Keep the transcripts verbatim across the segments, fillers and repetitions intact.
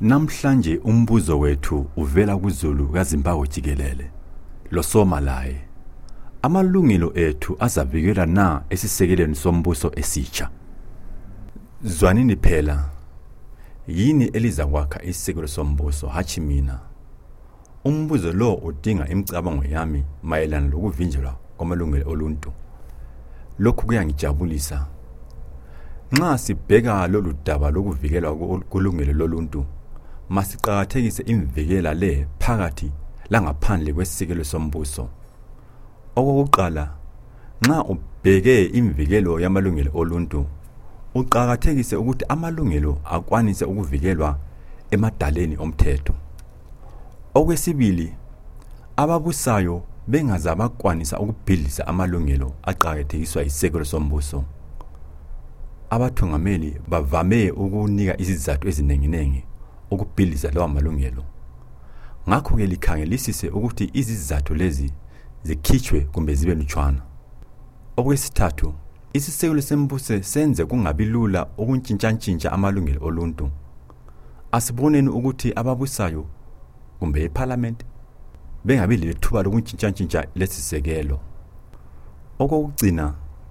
Namhlanje umbuzo wethu uvela kuZulu kaZimbabwe jikelele. Losoma laye. Amalungelo ethu azavikela na esisekeleni sombuso esitsha? Zwanini phela. Yini elizakwakha isisekelo sombuso hachi mina? Umbuzo lo udinga imicabango yami mayelana lokuvinjelwa kwamalungelo oluntu. Lokhu kuyangijabulisa. Nxa sibheka lolu daba lokuvikelwa kulungelo loluntu, masiqakathekise imvikela le phakathi langaphandle kwesisekelo sombuso. Okokuqala, nxa ubheke imvikelo yamalungelo oluntu, uqakathekise ukuthi amalungelo akwanise ukuvikelwa emadaleni omthetho. Okwesibili, ababusayo bengaze bakwanisa ukubhidliza amalungelo aqakathekiswa isisekelo sombuso. Abathungameli bavame ukunika izizathu ezinenginengi ukubhidliza lawo malungelo. Ngakho ke likhangelisise ukuthi izizathu lezi zikhitshwe kumbe zibe lutshwana. Okwesithathu, isisekelo sembuso senze kungabi lula ukuntshintshantshintsha amalungelo oluntu. Asiboneni ukuthi ababusayo kumbe eParliament bengabi lethuba lokuntshintshantshintsha lesisekelo. Okokugcina,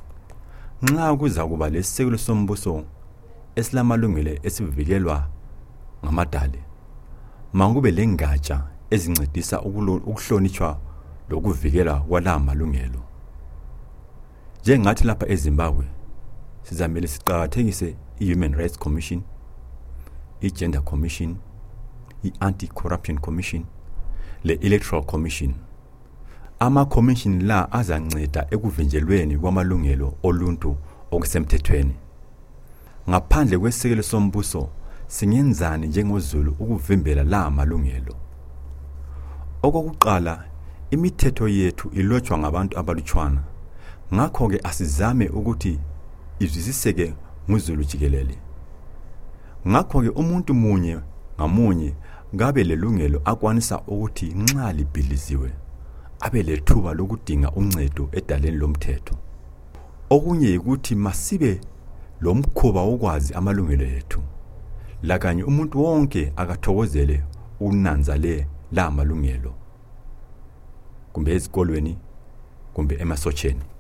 nxa kuza kuba lesisekelo sombuso esilamalungelo esivikelwa ngamadale, makube lengatsha ezincedisa ukuhlonishwa lokuvikelwa kwala malungelo. Njengathi lapha eZimbabwe sizamele siqakathekise i-Human Rights Commission, i-Gender Commission, i-Anti-Corruption Commission, le-Electoral Commission. Ama-commission la azanceda ekuvinjelweni kwamalungelo oluntu okusemthethweni. Ngaphandle kwesisekelo sombuso, singenzani njengoZulu ukuvimbela la malungelo? Okokuqala, imithetho yethu ilotshwa ngabantu abalutshwana. Ngakho ke asizame ukuthi izwisiseke nguZulu jikelele. Ngakho ke umuntu munye ngamunye ngabe lelungelo akwanisa ukuthi nxa libhidliziwe abe lethuba lokudinga uncedo edaleni lomthetho. Okunye ukuthi masibe lomkhuba wokwazi amalungelo ethu. Lakanye umuntu wonke akathokozele unanzale la malungelo. Kumbe ezikolweni kumbe emasocheni.